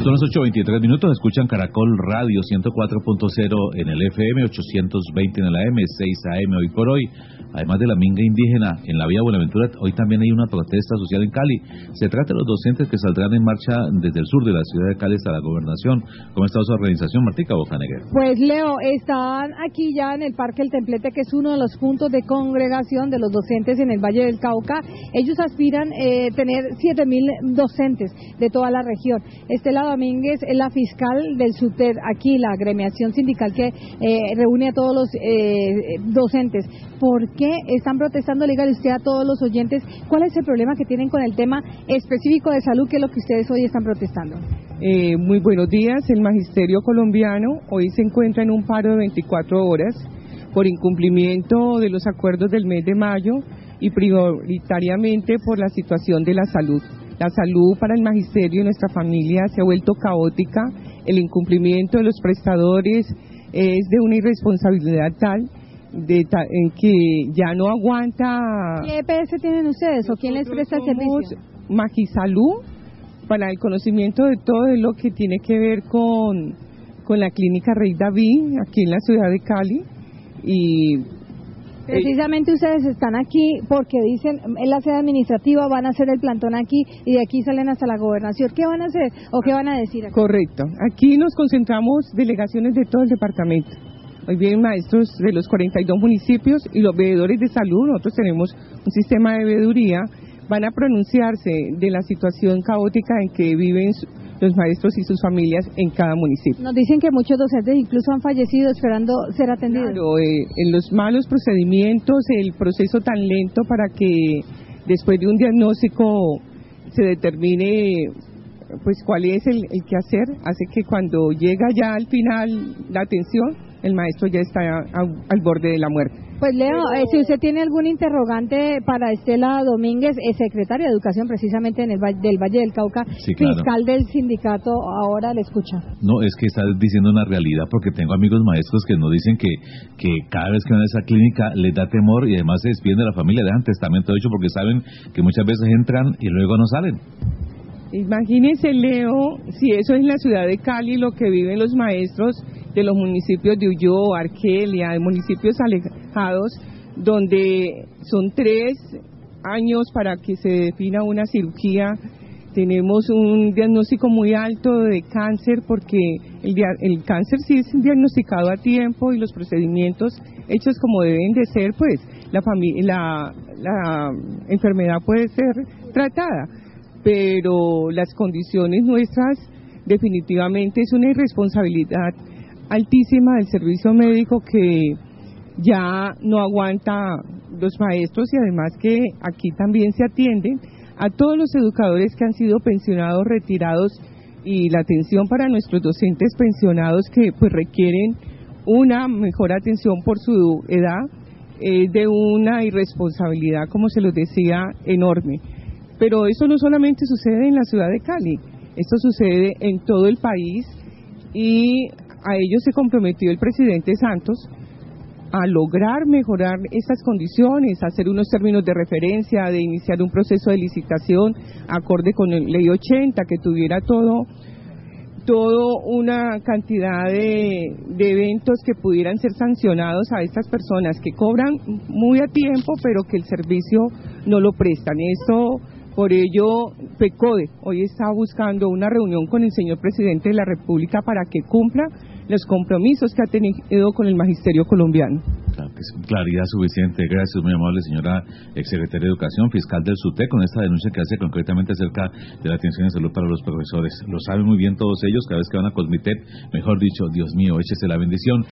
Son las 8:23, escuchan Caracol Radio 104.0 en el FM, 820 en el AM, 6 AM hoy por hoy. Además de la minga indígena en la vía Buenaventura, hoy también hay una protesta social en Cali. Se trata de los docentes que saldrán en marcha desde el sur de la ciudad de Cali hasta la gobernación. ¿Cómo está su organización, Martica Bocanegra? Pues Leo, están aquí ya en el Parque El Templete, que es uno de los puntos de congregación de los docentes en el Valle del Cauca. Ellos aspiran tener 7.000 docentes de toda la región. Estela Domínguez es la fiscal del SUTED, aquí la agremiación sindical que reúne a todos los docentes. ¿Por qué están protestando? Dígale usted a todos los oyentes, ¿cuál es el problema que tienen con el tema específico de salud, que es lo que ustedes hoy están protestando? Muy buenos días. El Magisterio colombiano hoy se encuentra en un paro de 24 horas por incumplimiento de los acuerdos del mes de mayo y prioritariamente por la situación de la salud. La salud para el magisterio y nuestra familia se ha vuelto caótica. El incumplimiento de los prestadores es de una irresponsabilidad tal en que ya no aguanta. ¿Qué EPS tienen ustedes o quién les presta el servicio? Magisalud, para el conocimiento de todo lo que tiene que ver con la clínica Rey David, aquí en la ciudad de Cali. Y precisamente ustedes están aquí porque dicen, en la sede administrativa van a hacer el plantón aquí y de aquí salen hasta la gobernación. ¿Qué van a hacer o qué van a decir aquí? Correcto. Aquí nos concentramos delegaciones de todo el departamento. Hoy vienen maestros de los 42 municipios y los veedores de salud. Nosotros tenemos un sistema de veeduría. Van a pronunciarse de la situación caótica en que viven los maestros y sus familias en cada municipio. Nos dicen que muchos docentes incluso han fallecido esperando ser atendidos. Claro, en los malos procedimientos, el proceso tan lento para que después de un diagnóstico se determine pues cuál es el que hace que cuando llega ya al final la atención, el maestro ya está al borde de la muerte. Pues Leo, si usted tiene algún interrogante para Estela Domínguez, secretaria de Educación precisamente del Valle del Cauca, sí, claro, fiscal del sindicato, ahora le escucha. No, es que está diciendo una realidad, porque tengo amigos maestros que nos dicen que cada vez que van a esa clínica les da temor y además se despiden de la familia, dejan testamento hecho porque saben que muchas veces entran y luego no salen. Imagínense, Leo, si eso es en la ciudad de Cali, lo que viven los maestros de los municipios de Ulló, Arquelia, de municipios alejados, donde son 3 años para que se defina una cirugía. Tenemos un diagnóstico muy alto de cáncer, porque el cáncer sí es diagnosticado a tiempo y los procedimientos hechos como deben de ser, pues la enfermedad puede ser tratada. Pero las condiciones nuestras definitivamente es una irresponsabilidad altísima del servicio médico que ya no aguanta los maestros, y además que aquí también se atienden a todos los educadores que han sido pensionados, retirados, y la atención para nuestros docentes pensionados que pues requieren una mejor atención por su edad es de una irresponsabilidad, como se los decía, enorme. Pero eso no solamente sucede en la ciudad de Cali, esto sucede en todo el país, y a ello se comprometió el presidente Santos a lograr mejorar estas condiciones, hacer unos términos de referencia, de iniciar un proceso de licitación acorde con la Ley 80, que tuviera todo una cantidad de eventos que pudieran ser sancionados a estas personas que cobran muy a tiempo, pero que el servicio no lo prestan. Por ello, PECODE hoy está buscando una reunión con el señor presidente de la República para que cumpla los compromisos que ha tenido con el magisterio colombiano. Claro que sí, claridad suficiente. Gracias, muy amable señora exsecretaria de Educación, fiscal del SUTEC, con esta denuncia que hace concretamente acerca de la atención de salud para los profesores. Lo saben muy bien todos ellos, cada vez que van a Cosmitet, mejor dicho, Dios mío, échese la bendición.